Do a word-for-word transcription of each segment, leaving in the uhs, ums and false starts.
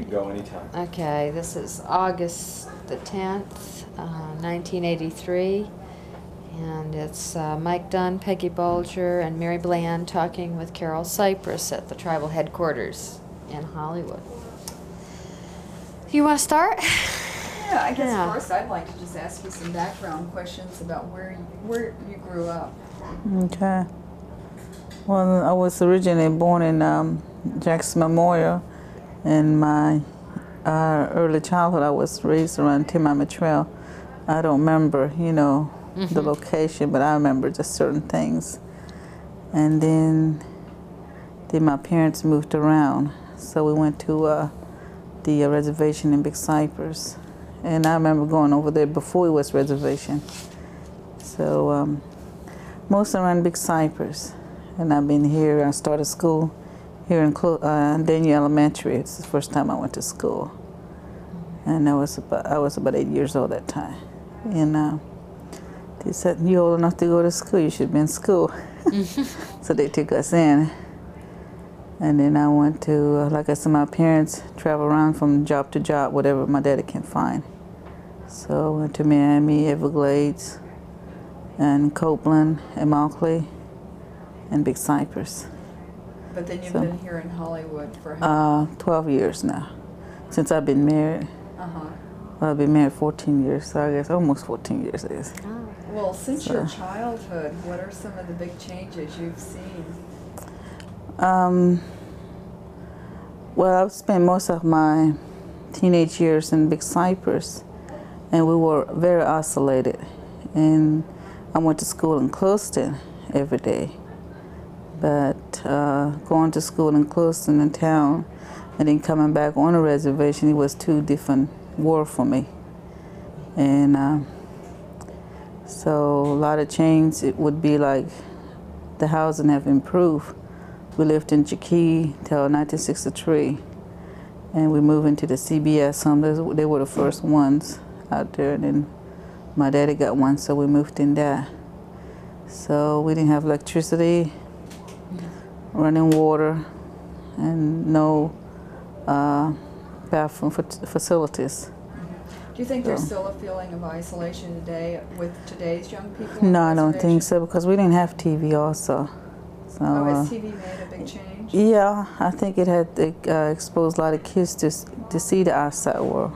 can go anytime. Okay, this is August the tenth, uh, nineteen eighty-three. And it's uh, Mike Dunn, Peggy Bolger, and Mary Bland talking with Carol Cypress at the tribal headquarters in Hollywood. You want to start? Yeah, I guess Yeah. first I'd like to just ask you some background questions about where you, where you grew up. Okay. Well, I was originally born in um, Jackson Memorial. In my uh, early childhood, I was raised around Timothy Trail. I don't remember, you know, mm-hmm. the location, but I remember just certain things. And then, then my parents moved around, so we went to uh, the uh, reservation in Big Cypress. And I remember going over there before it was reservation. So um, most around Big Cypress. And I've been here, I started school here in uh, Daniel Elementary. It's the first time I went to school. And I was about, I was about eight years old at that time. And uh, they said, you're old enough to go to school, you should be in school. So they took us in. And then I went to, uh, like I said, my parents travel around from job to job, whatever my daddy can find. So I went to Miami, Everglades, and Copeland, and Immokalee, and Big Cypress. But then you've So, been here in Hollywood for how uh, twelve years now, since I've been married. Uh-huh. Well, I've been married fourteen years, so I guess almost fourteen years it is. Oh. Well, since So. your childhood, what are some of the big changes you've seen? Um, well, I've spent most of my teenage years in Big Cypress, and we were very isolated. And I went to school in Clewiston every day. But uh, going to school in Clewiston in town and then coming back on a reservation, it was two different worlds for me. And uh, so a lot of change, it would be like the housing have improved. We lived in Chiquis till nineteen sixty-three, and we moved into the C B S home. They were the first ones out there, and then my daddy got one, so we moved in there. So we didn't have electricity, running water, and no uh, bathroom facilities. Do you think there's So. still a feeling of isolation today with today's young people? on No, the I don't think reservation? so, because we didn't have T V also. So, Oh, uh, has T V made a big change? yeah, I think it had uh, exposed a lot of kids to to see the outside world.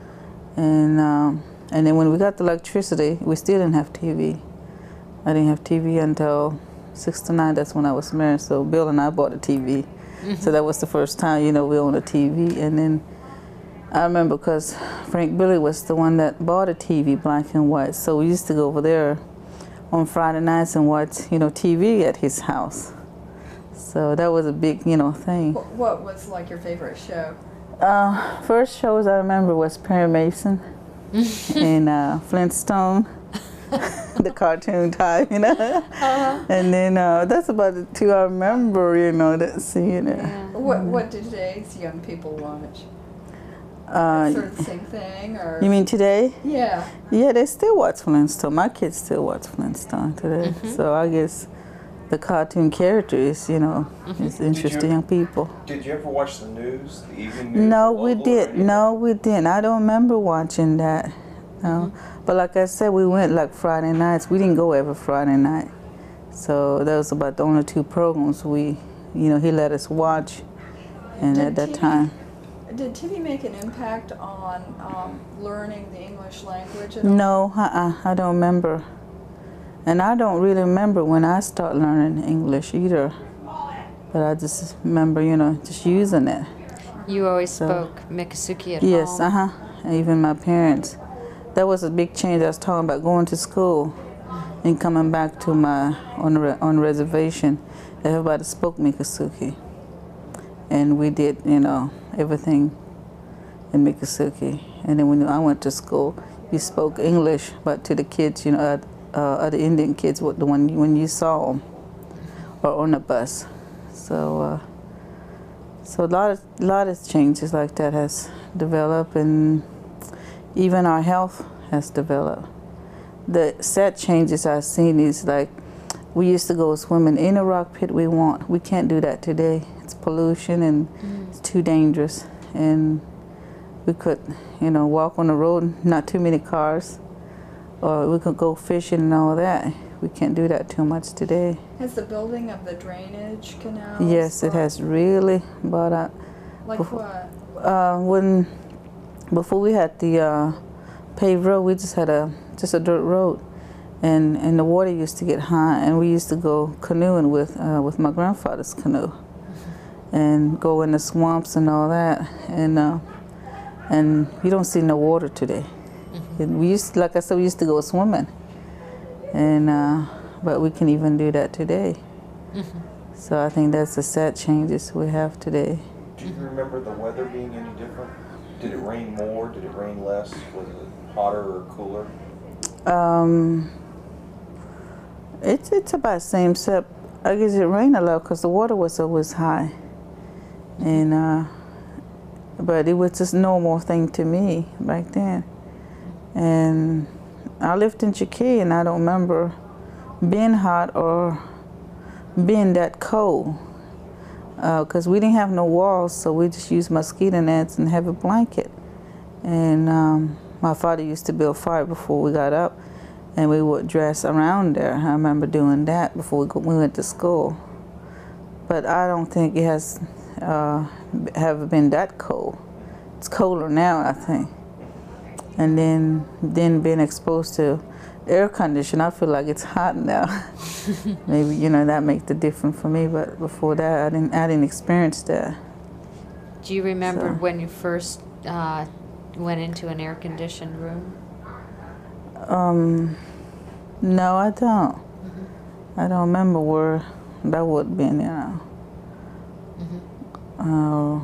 And um, and then when we got the electricity, we still didn't have T V. I didn't have T V until sixty-nine. That's when I was married. So Bill and I bought a T V. Mm-hmm. So that was the first time, you know, we owned a T V. And then I remember because Frank Billy was the one that bought a T V, black and white. So we used to go over there on Friday nights and watch, you know, T V at his house. So that was a big, you know, thing. What, what was like your favorite show? Uh, first shows I remember was Perry Mason and uh, Flintstone, the cartoon type, you know. Uh-huh. And then uh, that's about the two I remember, you know, that seeing it. Yeah. What What do today's young people watch? Uh, Sort of the same thing, or you mean today? yeah? Yeah, they still watch Flintstone. My kids still watch Flintstone today. Mm-hmm. So I guess the cartoon characters, you know, mm-hmm. is interesting young people. Did you ever watch the news, the evening news? No, we local did. radio? No, we didn't. I don't remember watching that. No, mm-hmm. But like I said, we went like Friday nights. We didn't go every Friday night. So that was about the only two programs we, you know, he let us watch. And Did at that T V time. Did T V make an impact on um, learning the English language at all? No, uh-uh, I don't remember. And I don't really remember when I started learning English either. But I just remember, you know, just using it. You always So. spoke Miccosukee at Yes, home? uh-huh. Even my parents. That was a big change. I was talking about going to school and coming back to my, on the, on the reservation. Everybody spoke Miccosukee. And we did, you know, everything in Miccosukee. And then when I went to school, you spoke English, but to the kids, you know, uh, uh, other Indian kids, the one when you saw them, or on the bus. So, uh, so a lot of lot of changes like that has developed, and even our health has developed. The sad changes I've seen is like we used to go swimming in a rock pit we want. We can't do that today. It's pollution and mm. it's too dangerous. And we could, you know, walk on the road, not too many cars, or we could go fishing and all that. We can't do that too much today. Has the building of the drainage canals? Yes, it has really brought out. Like before, what? Uh, when before we had the uh, paved road, we just had a just a dirt road, and and the water used to get high, and we used to go canoeing with uh, with my grandfather's canoe, and go in the swamps and all that, and uh, and you don't see no water today. Mm-hmm. And we used, like I said, we used to go swimming, and uh, but we can even do that today. Mm-hmm. So I think that's the sad changes we have today. Do you remember the weather being any different? Did it rain more? Did it rain less? Was it hotter or cooler? Um, it's it's about the same, except I guess it rained a lot because the water was always high, and uh, but it was just normal thing to me back then. And I lived in Chiquis, and I don't remember being hot or being that cold, because uh, we didn't have no walls, so we just used mosquito nets and have a blanket. And um, my father used to build fire before we got up, and we would dress around there. I remember doing that before we, go, we went to school. But I don't think it has uh, have been that cold. It's colder now, I think. And then, then being exposed to air conditioning, I feel like it's hot now. Maybe, you know, that makes the difference for me. But before that, I didn't, I didn't experience that. Do you remember So. when you first uh, went into an air-conditioned room? Um, no, I don't. Mm-hmm. I don't remember where that would have been, you know. Mm-hmm. Uh,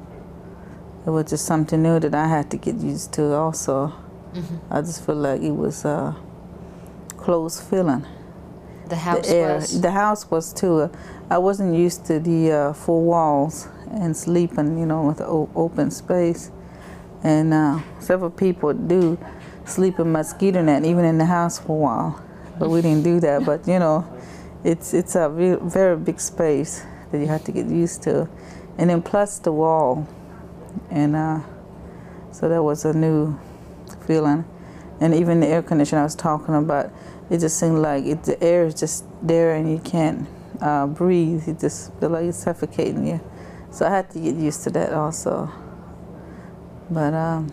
it was just something new that I had to get used to also. Mm-hmm. I just feel like it was a close feeling. The house the air, was? The house was too. Uh, I wasn't used to the uh, four walls and sleeping, you know, with o open space. And uh, several people do sleep in mosquito net, even in the house for a while. But we didn't do that. But you know, it's it's a very, very big space that you have to get used to, and then plus the wall, and uh, so that was a new feeling. And even the air conditioner I was talking about, it just seemed like it, the air is just there and you can't uh, breathe. You just feel like it's suffocating you. So I had to get used to that also. But um,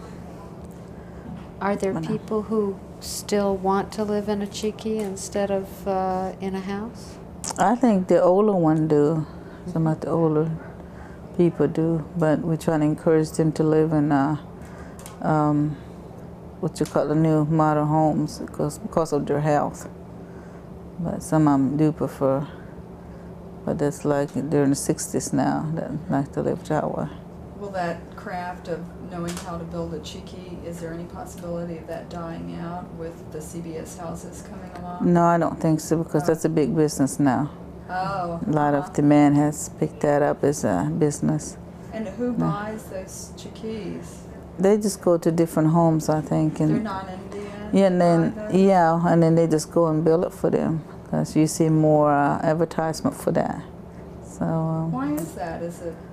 Are there people who still want to live in a chicky instead of uh, in a house? I think the older one do. Some of the older people do. But we're trying to encourage them to live in uh, um, what you call the new modern homes because because of their health. But some of them do prefer. But that's like they're in the sixties now that like to live that way. Will that craft of knowing how to build a chicky, is there any possibility of that dying out with the C B S houses coming along? No, I don't think so because that's a big business now. Oh. A lot uh-huh. of demand has picked that up as a business. And who buys those chickies? They just go to different homes, I think, and They're non-Indian? yeah, and then buy those? yeah, and then they just go and build it for them because you see more uh, advertisement for that. So um, Why is that? Is it?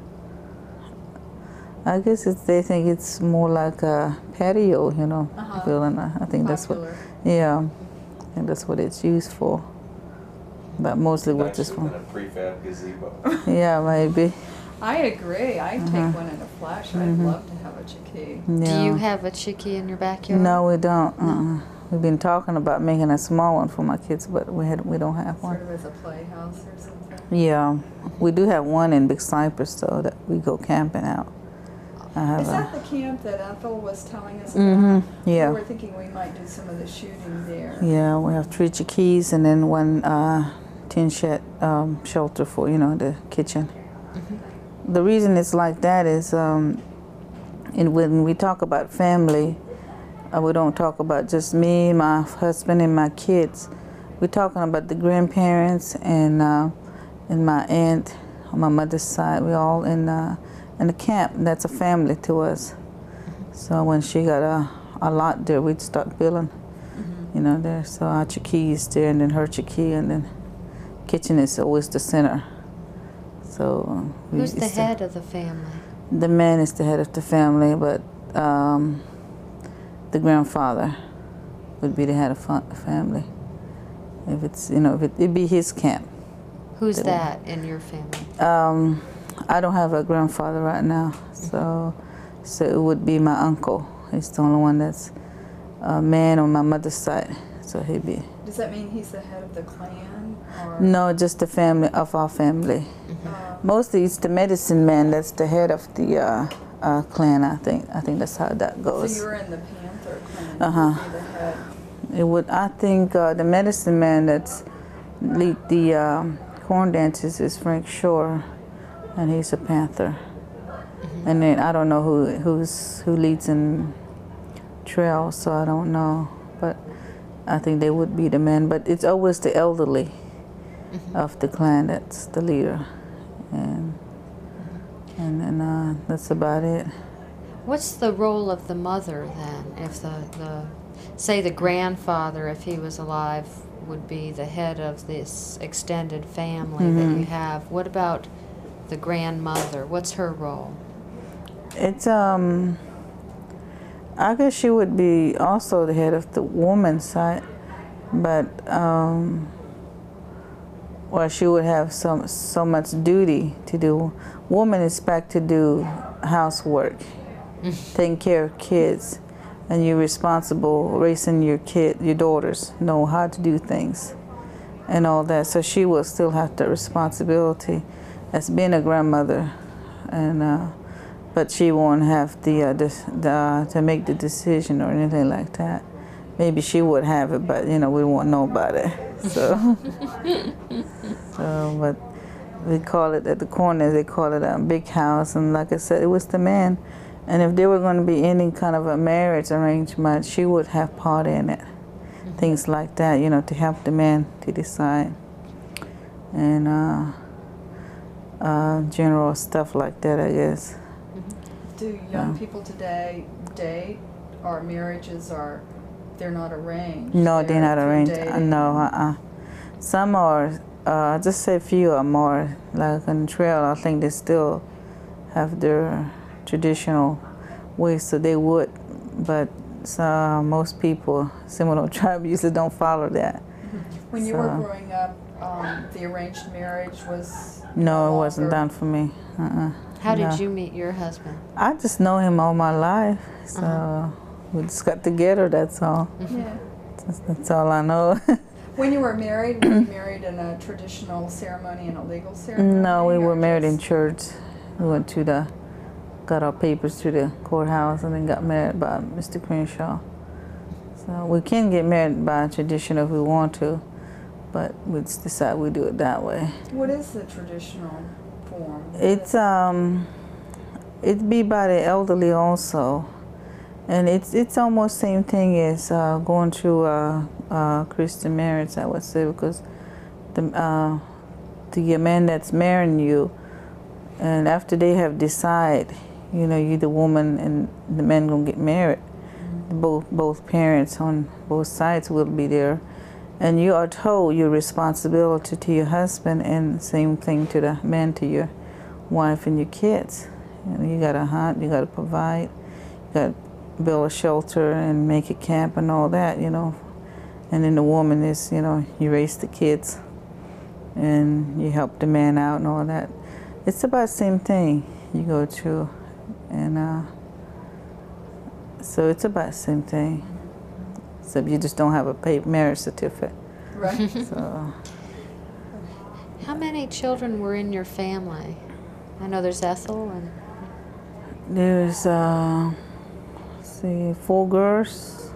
I guess it's, they think it's more like a patio, you know, Uh-huh. building. I think that's what. Popular. Yeah, I think that's what it's used for. But mostly what this Nicer than one. a prefab gazebo. Yeah, maybe. I agree. I'd Uh-huh. take one in a flash. I'd Mhm. love to have a chicky. Yeah. Do you have a chicky in your backyard? No, we don't. Uh-uh. We've been talking about making a small one for my kids, but we had we don't have one. Sort of as a playhouse or something. Yeah, we do have one in Big Cypress though that we go camping out. I have Is a, that the camp that Ethel was telling us about? Mhm, We yeah. were thinking we might do some of the shooting there. Yeah, we have three chickies and then one uh, tin shed um, shelter for, you know, the kitchen. Mm-hmm. The reason it's like that is um, in, when we talk about family, uh, we don't talk about just me, my husband, and my kids. We're talking about the grandparents and uh, and my aunt on my mother's side. We're all in uh, in the camp. That's a family to us. So when she got a, a lot there, we'd start building, Mm-hmm. you know, there. So our chickee is there, and then her chickee, and then kitchen is always the center. So uh, we Who's the used to- head of the family? The man is the head of the family, but um, the grandfather would be the head of fa- family. If it's, you know, if it, it'd be his camp. Who's That that in your family? Um, I don't have a grandfather right now, so so it would be my uncle. He's the only one that's a man on my mother's side. So he'd be. Does that mean he's the head of the clan? Or? No, just the family of our family. Uh, Mostly it's the medicine man that's the head of the uh, uh, clan. I think. I think that's how that so goes. you're in the Panther clan. Uh-huh. You'd be the head. It would. I think uh, the medicine man that's lead the um, corn dances is Frank Shore, and he's a Panther. Mm-hmm. And then I don't know who who's who leads in trail, so I don't know. But I think they would be the men. But it's always the elderly Mm-hmm. of the clan that's the leader, and and then uh, that's about it. What's the role of the mother then? If the, the say the grandfather, if he was alive, would be the head of this extended family that you Mhm. have. What about the grandmother? What's her role? It's um. I guess she would be also the head of the woman's side, but um. Well, she would have so so much duty to do. Woman is back to do housework, taking care of kids, and you're responsible raising your kid, your daughters, know how to do things, and all that. So she will still have the responsibility as being a grandmother, and uh, but she won't have the, uh, the, the uh, to make the decision or anything like that. Maybe she would have it, but you know we won't know about it. So, so but we call it at the corner. They call it a big house, and like I said, it was the man. And if there were going to be any kind of a marriage arrangement, she would have part in it. Mm-hmm. Things like that, you know, to help the man to decide, and uh, uh, general stuff like that, I guess. Do young Yeah. people today date, or marriages are, they're not arranged? No, they're not through arranged. Uh, dating? no, uh-uh. Some are, uh, just say a few are more, like on the trail, I think they still have their traditional ways, so they would, but uh, most people, Seminole tribe, usually don't follow that. When you were So- growing up, um, the arranged marriage was No, it wasn't longer- done for me. Uh-uh. How did No. you meet your husband? I just know him all my life, so Uh-huh. we just got together, that's all. Yeah. That's, that's all I know. When you were married, were you married in a traditional ceremony and a legal ceremony? No, we or were married in just- church. We went to the, got our papers to the courthouse and then got married by Mister Crenshaw. So we can get married by tradition if we want to, but we just decide we do it that way. What is the traditional form? It's um, it'd be by the elderly also, and it's it's almost same thing as uh, going through a, a Christian marriage, I would say, because the uh, the man that's marrying you, and after they have decided, you know, you the woman and the man gonna get married, mm-hmm. both both parents on both sides will be there, and you are told your responsibility to your husband, and same thing to the man, to your wife and your kids. You know, you gotta hunt, you gotta provide, you gotta build a shelter and make a camp and all that, you know. And then the woman is, you know, you raise the kids and you help the man out and all that. It's about the same thing you go through, and uh, so it's about the same thing, except you just don't have a paid marriage certificate. Right. So How many children were in your family? I know there's Ethel and there's, uh, let's see, four girls,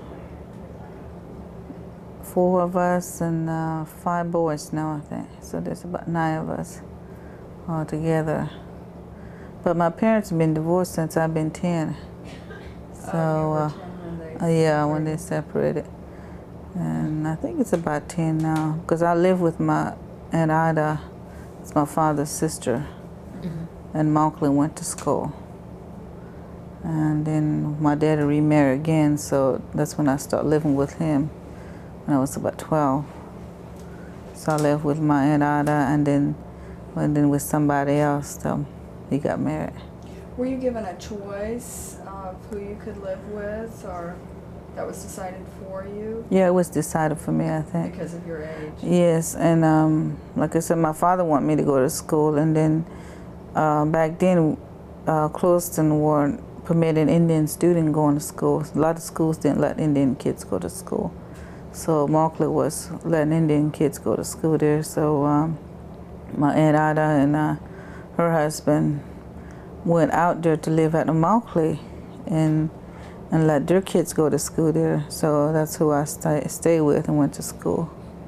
four of us, and uh, five boys now, I think. So there's about nine of us all together. But my parents have been divorced since I've been ten. So, Oh, you were uh, ten when they uh, yeah, when they separated. separated. And I think it's about ten now, because I live with my Aunt Ida. It's my father's sister. mm-hmm. And my uncle went to school. And then my dad remarried again, so that's when I started living with him when I was about twelve. So I lived with my Aunt Ida, and then, and then with somebody else till he got married. Were you given a choice of of who you could live with, or that was decided for you Yeah, it was decided for me, I think. because of your age? Yes, and um, like I said, my father wanted me to go to school, and then uh, back then, uh, Cloiston weren't permitting Indian students going to school. A lot of schools didn't let Indian kids go to school. So Markley was letting Indian kids go to school there. So um, my Aunt Ada and uh, her husband went out there to live at the Markley and and let their kids go to school there. So that's who I stay, stayed with and went to school.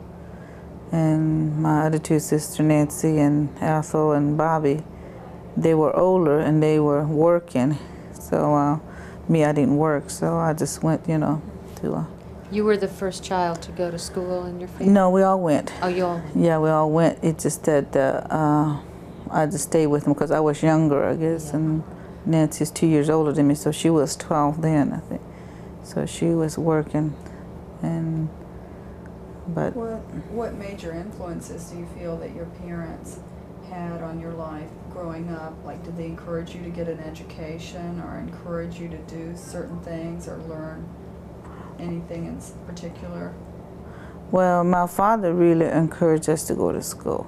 And my other two sisters, Nancy and Ethel and Bobby, they were older and they were working. So uh, me, I didn't work, so I just went, you know, to. Uh, You were the first child to go to school in your family? no, we all went. Oh, you all went? Yeah, we all went. It's just that uh, uh, I just stayed with them because I was younger, I guess, Yeah. and Nancy's two years older than me, so she was twelve then, I think. So she was working, and but What, what major influences do you feel that your parents had on your life growing up? Like, did they encourage you to get an education or encourage you to do certain things or learn anything in s- particular? well, my father really encouraged us to go to school,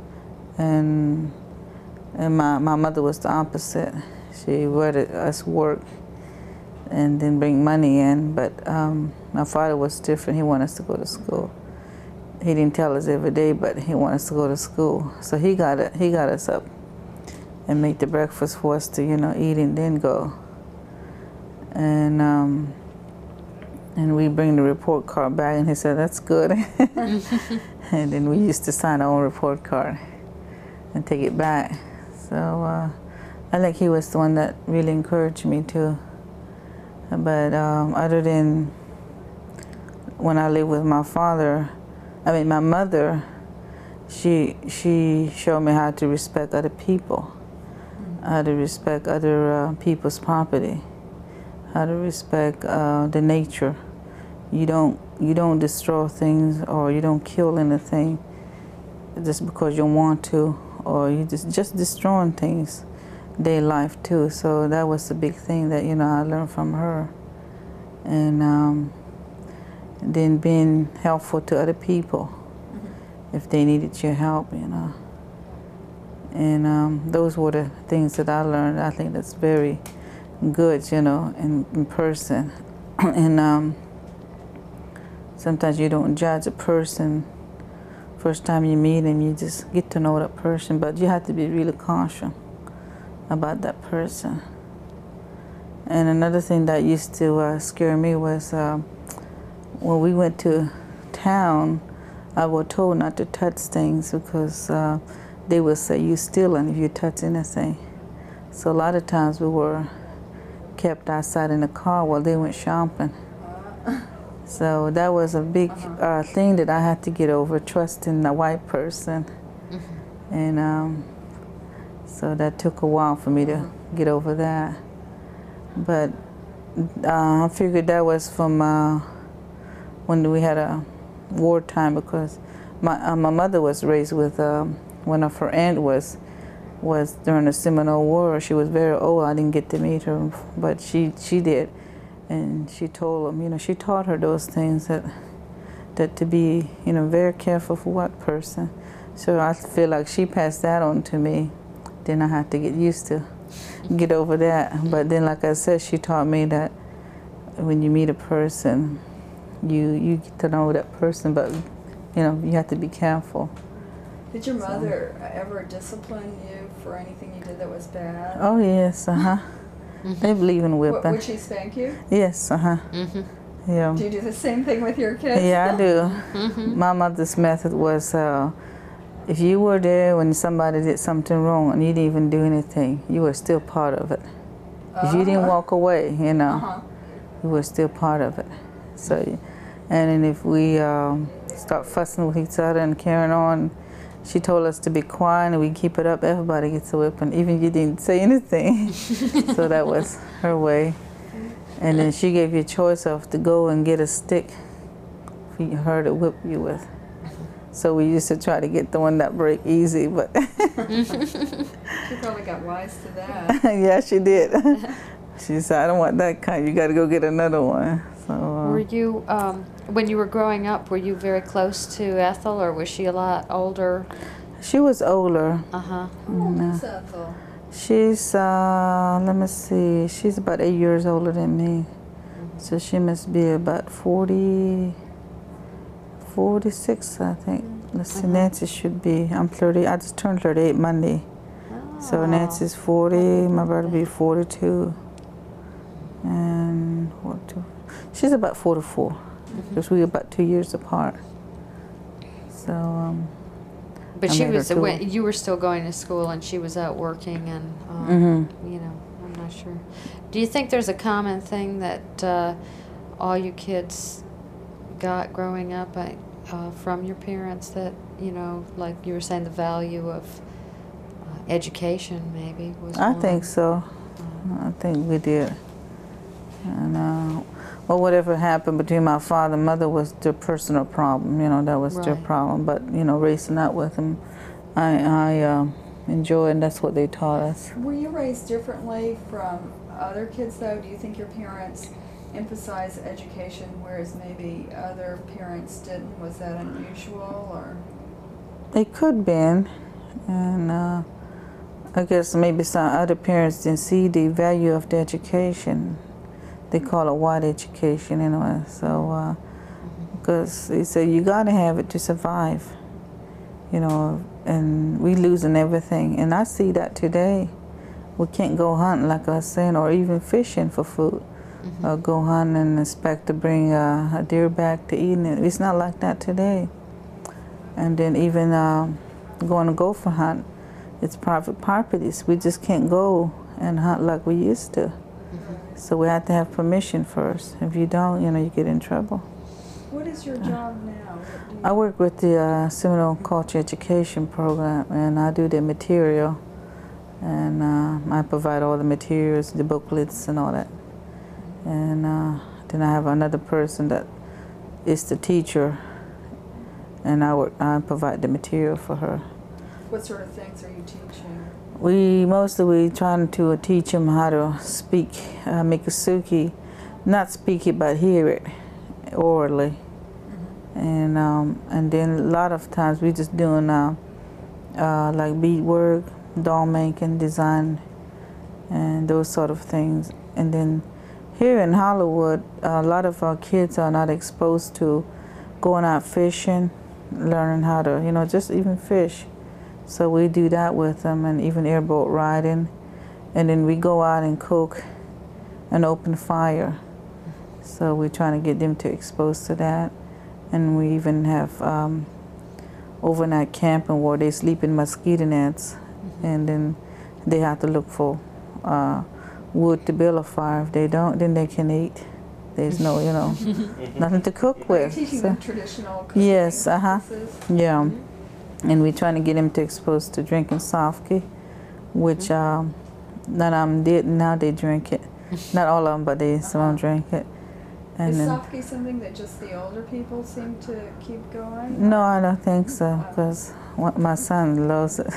and and my my mother was the opposite. She let us work and then bring money in, but um, my father was different. He wanted us to go to school. He didn't tell us every day, but he wanted us to go to school. So he got it. He got us up and made the breakfast for us to, you know, eat and then go. And um, and we bring the report card back, and he said, "That's good." And then we used to sign our own report card and take it back. So uh, I think he was the one that really encouraged me too. But um, other than when I lived with my father, I mean my mother, she she showed me how to respect other people, how to respect other uh, people's property, how to respect uh, the nature. You don't you don't destroy things or you don't kill anything just because you want to, or you just just destroying things. Their life too. So that was the big thing that, you know, I learned from her. And um, then being helpful to other people mm-hmm. if they needed your help, you know. And um, those were the things that I learned. I think that's very good, you know, in, in person. And um, sometimes you don't judge a person first time you meet him. You just get to know that person, but you have to be really cautious about that person. And another thing that used to uh, scare me was uh, when we went to town, I was told not to touch things because uh, they would say you stealing if you touch anything. So a lot of times we were kept outside in the car while they went shopping. So that was a big uh, thing that I had to get over, trusting a white person. Mm-hmm. And um, so that took a while for me to get over that. But uh, I figured that was from uh, when we had a wartime, because my uh, my mother was raised with um, one of her aunt was was during the Seminole War. She was very old. I didn't get to meet her, but she she did, and she told them, you know, she taught her those things, that that to be, you know, very careful for what person. So I feel like she passed that on to me. Then I had to get used to get over that. But then, like I said, she taught me that when you meet a person, you you get to know that person, but you know, you have to be careful. Did your mother so. ever discipline you for anything you did that was bad? Oh yes, uh huh. Mm-hmm. They believe in whipping. What, would she spank you? Yes, uh huh. Mm-hmm. Yeah. Do you do the same thing with your kids? Yeah, I do. Mm-hmm. My mother's method was, uh, if you were there when somebody did something wrong and you didn't even do anything, you were still part of it. Uh-huh. If you didn't walk away, you know, uh-huh. you were still part of it. So, and then if we um, start fussing with each other and carrying on, she told us to be quiet and we keep it up, everybody gets a whipping, even if you didn't say anything. So that was her way. And then she gave you a choice of to go and get a stick for her to whip you with. So we used to try to get the one that break easy, but she probably got wise to that. Yeah, she did. She said, I don't want that kind. You got to go get another one. So. Uh, Were you, um, when you were growing up, were you very close to Ethel, or was she a lot older? She was older. Uh huh. How old No. is Ethel? She's, uh, let me see, she's about eight years older than me. So she must be about forty, forty-six, I think. Let's see, Uh-huh. Nancy should be, I'm thirty, I just turned thirty-eight Monday. So Oh. Nancy's forty, my brother be forty-two. And what, two? She's about forty-four, because we're about two years apart. So, um, But I she made her was, too. when you were still going to school and she was out working and, um, Mhm. you know, I'm not sure. Do you think there's a common thing that uh, all you kids got growing up uh, uh, from your parents that, you know, like you were saying, the value of uh, education maybe was I one? think so. I think we did. And uh, well, whatever happened between my father and mother was their personal problem. You know, that was their Right. problem. But you know, racing out with them, I I um, enjoy, and that's what they taught us. Were you raised differently from other kids, though? Do you think your parents emphasize education, whereas maybe other parents didn't? Was that unusual, or? It could been, and uh, I guess maybe some other parents didn't see the value of the education. They call it white education anyway. So, because they say you got to have it to survive, you know. And we losing everything, and I see that today. We can't go hunting like I was saying, or even fishing for food, Mhm. or go hunting and expect to bring uh, a deer back to eating it. It's not like that today. And then even uh, going to go for hunt, it's private properties. We just can't go and hunt like we used to. So we have to have permission first. If you don't, you know, you get in trouble. What is your job now? What do you- I work with the uh, Seminole Culture Education Program, and I do the material. And uh, I provide all the materials, the booklets and all that. And uh, then I have another person that is the teacher, and I, work, I provide the material for her. What sort of things are you teaching? We mostly we trying to teach them how to speak uh, Miccosukee, not speak it but hear it orally, and um, and then a lot of times we just doing uh, uh, like beadwork, doll making, design, and those sort of things. And then here in Hollywood, a lot of our kids are not exposed to going out fishing, learning how to, you know, just even fish. So we do that with them, and even airboat riding. And then we go out and cook and open fire. So we're trying to get them to expose to that. And we even have um, overnight camping where they sleep in mosquito nets. Mm-hmm. And then they have to look for uh, wood to build a fire. If they don't, then they can eat. There's no, you know, nothing to cook Are you with. teaching So- them traditional cooking Yes, uh-huh. practices? Yeah, and we're trying to get them to expose to drinking sake, which um, none of them did. Now they drink it. Not all of them, but they some of them drink it. And Is then, sake something that just the older people seem to keep going? no, I don't think so, because my son loves it.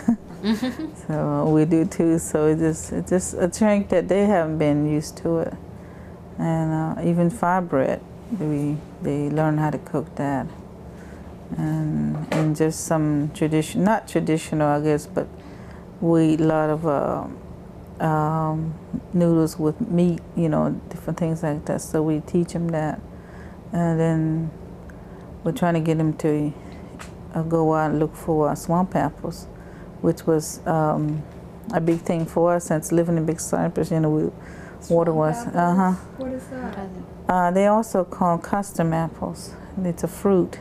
So we do too. So it just it's just a drink that they haven't been used to it. And uh, even fire bread, we they learn how to cook that. And and just some tradition, not traditional, I guess, but we eat a lot of uh, um, noodles with meat, you know, different things like that. So we teach them that, and then we're trying to get them to uh, go out and look for uh, swamp apples, which was um, a big thing for us since living in Big Cypress. You know, we, water Swamp was. apples? Uh huh. What is that? Uh, they also call custom apples. It's a fruit,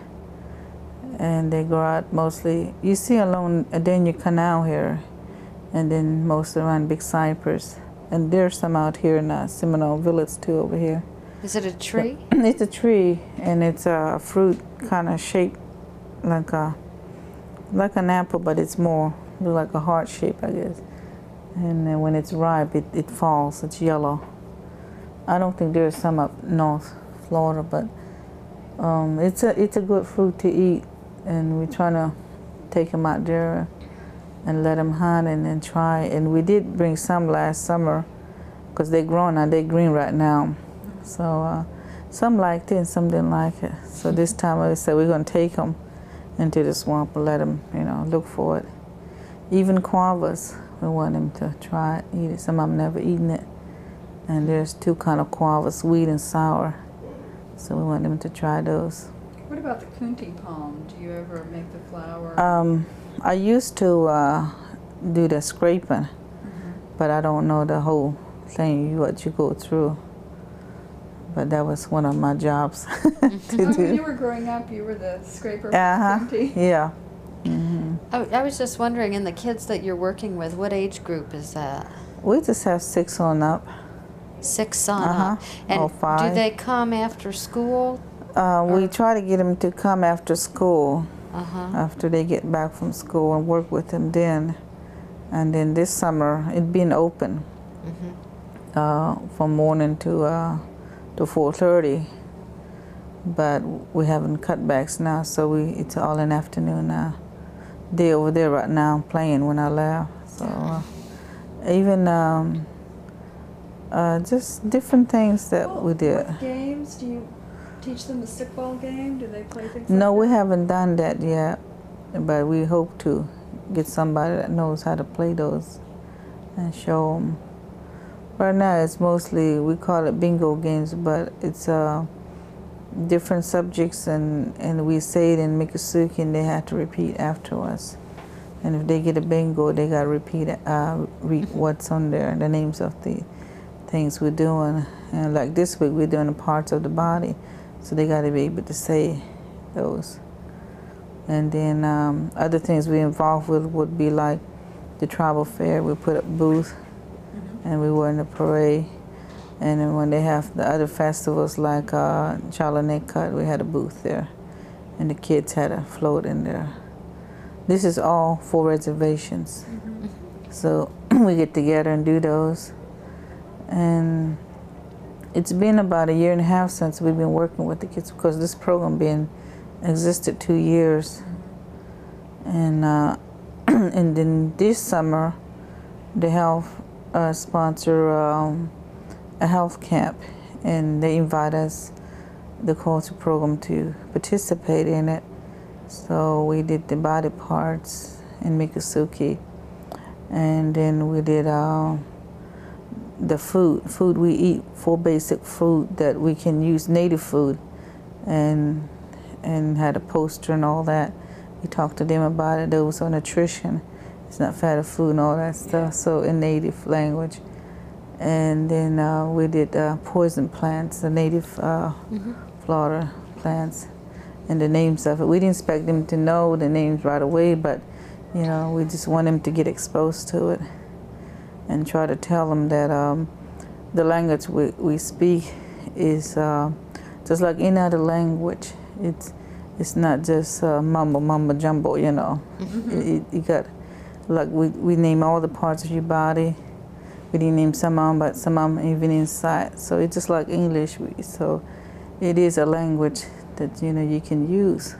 and they grow out mostly. You see along Adenia Canal here, and then most around Big Cypress, and there's some out here in uh, Seminole Village too over here. Is it a tree? It's a tree, and it's a fruit kind of shaped like a like an apple, but it's more like a heart shape, I guess. And then when it's ripe, it, it falls. It's yellow. I don't think there's some up north Florida, but um, it's a it's a good fruit to eat, and we're trying to take them out there and let them hunt and then try. And we did bring some last summer, because they're growing now, they're green right now. So uh, some liked it and some didn't like it. So this time I said we're going to take them into the swamp and let them, you know, look for it. Even guavas, we want them to try it, eat it. Some of them never eaten it. And there's two kind of guavas, sweet and sour. So we want them to try those. What about the kunti palm? Do you ever make the flour? Um, I used to uh, do the scraping, Mm-hmm. but I don't know the whole thing, what you go through. But that was one of my jobs to Oh, when you do. were growing up, you were the scraper for Uh-huh, kunti? yeah. hmm I, I was just wondering, in the kids that you're working with, what age group is that? We just have six on up. Six on Uh-huh, up. And or do five. they come after school? Uh, we Or- try to get them to come after school, Uh-huh. after they get back from school, and work with them then. And then this summer, it been open Mm-hmm. uh, from morning to uh, to four thirty. But we having cutbacks now, so we it's all in afternoon now. They over there right now playing when I left. So uh, even um, uh, just different things that Well, we did. What games? Do you teach them the stickball game? Do they play things No, like we that? haven't done that yet, but we hope to get somebody that knows how to play those and show them. Right now, it's mostly, we call it bingo games, but it's uh, different subjects, and, and we say it in Miccosukee, and they have to repeat after us. And if they get a bingo, they got to repeat uh, read what's on there, the names of the things we're doing. And like this week, we're doing the parts of the body, so they got to be able to say those. And then um, other things we involved with would be like the tribal fair. We put up booth, Mhm. and we were in the parade. And then when they have the other festivals like uh, Chalane Cut, we had a booth there, and the kids had a float in there. This is all for reservations, Mhm. so we get together and do those. And it's been about a year and a half since we've been working with the kids, because this program been existed two years. And uh, and then this summer, the health uh, sponsor um, a health camp, and they invite us, the culture program, to participate in it. So we did the body parts in Miccosukee, and then we did uh, the food, food we eat, four basic food that we can use, native food, and and had a poster and all that. We talked to them about it. There was on nutrition. It's not fatty food and all that stuff, so in native language. And then uh, we did uh, poison plants, the native uh, Mm-hmm. Florida plants, and the names of it. We didn't expect them to know the names right away, but you know, we just want them to get exposed to it and try to tell them that um, the language we, we speak is uh, just like any other language. It's it's not just uh, mumbo mumbo jumbo, you know. It, it, you got, like we, we name all the parts of your body. We didn't name some of them, but some of them even inside. So it's just like English. So it is a language that, you know, you can use,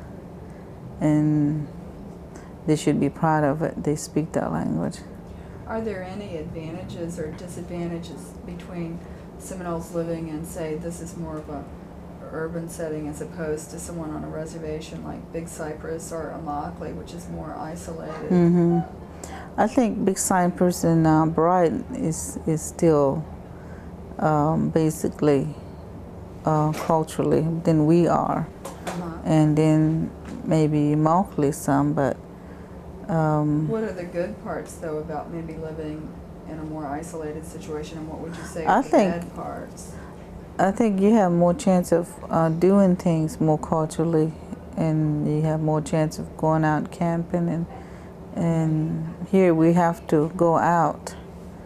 and they should be proud of it. They speak that language. Are there any advantages or disadvantages between Seminoles living in, say, this is more of a urban setting as opposed to someone on a reservation like Big Cypress or Immokalee, which is more isolated? hmm I think Big Cypress and uh, Brighton is is still um, basically uh, culturally than we are, Uh-huh. and then maybe Immokalee some, but um, What are the good parts, though, about maybe living in a more isolated situation, and what would you say I are the think- bad parts? I think you have more chance of uh, doing things more culturally, and you have more chance of going out camping, and and here we have to go out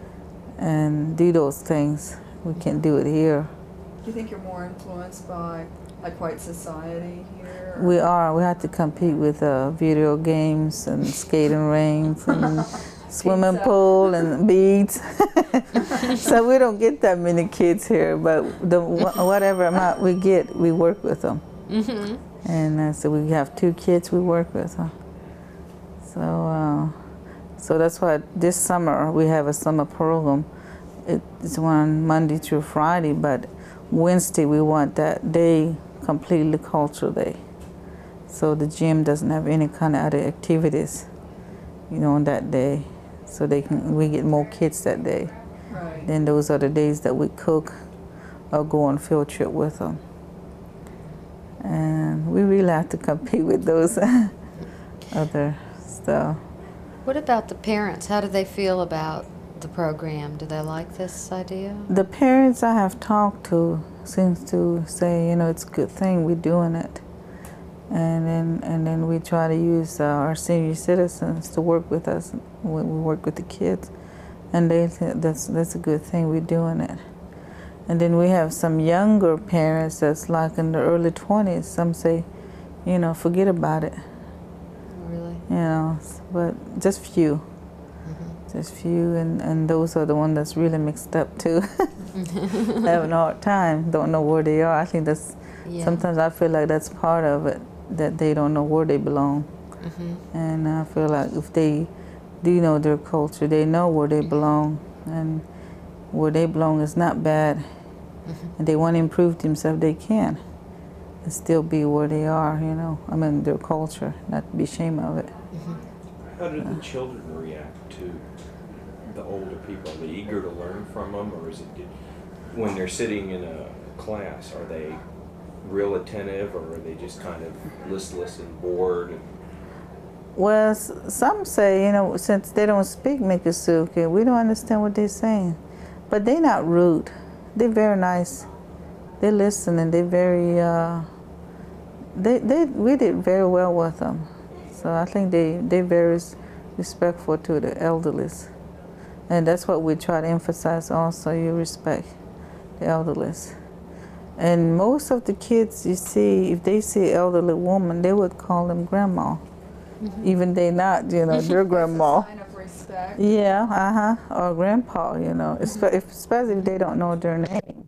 and do those things. We can't do it here. Do you think you're more influenced by, like, white society here? or- We are. We have to compete with uh, video games and skating rinks and swimming Pizza. pool and beads. So we don't get that many kids here, but the wh- whatever amount we get, we work with them. Mm-hmm. And uh, so we have two kids we work with. Huh? So, uh, so that's why this summer we have a summer program, it's on Monday through Friday, but Wednesday we want that day completely cultural day. So the gym doesn't have any kind of other activities, you know, on that day. So they can, we get more kids that day. Right. Then those are the days that we cook or go on field trip with them. And we really have to compete with those other stuff. What about the parents? How do they feel about the program? Do they like this idea? The parents I have talked to seems to say, you know, it's a good thing we're doing it. And then, and then we try to use uh, our senior citizens to work with us when we work with the kids. And they think that's, that's a good thing we're doing it. And then we have some younger parents that's like in the early twenties. Some say, you know, forget about it. Really? You know, but just few. Mm-hmm. Just few, and, and those are the ones that's really mixed up too. Having a hard time, don't know where they are. I think that's, Yeah. sometimes I feel like that's part of it, that they don't know where they belong. Mm-hmm. And I feel like if they do know their culture, they know where they belong. And where they belong is not bad. Mm-hmm. And they want to improve themselves, they can. And still be where they are, you know. I mean, their culture, not be ashamed of it. How do the children react to the older people? Are they eager to learn from them, or is it when they're sitting in a class, are they real attentive, or are they just kind of listless and bored? And Well, s- some say, you know, since they don't speak Miccosukee, we don't understand what they're saying. But they're not rude. They're very nice. They listen, and they're very, uh, they, they, we did very well with them. So I think they, they're very s- respectful to the elderlies. And that's what we try to emphasize also, you respect the elderlies. And most of the kids you see, if they see elderly woman, they would call them grandma. Mm-hmm. Even they not, you know, their grandma. It's a sign of respect. Yeah, uh-huh, or grandpa, you know, espe- if, especially if they don't know their name.